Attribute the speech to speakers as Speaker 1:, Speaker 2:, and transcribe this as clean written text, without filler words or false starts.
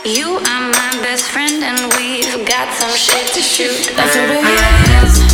Speaker 1: You are my best friend, and we've got some shit to shoot.
Speaker 2: That's the way
Speaker 1: My
Speaker 2: it is.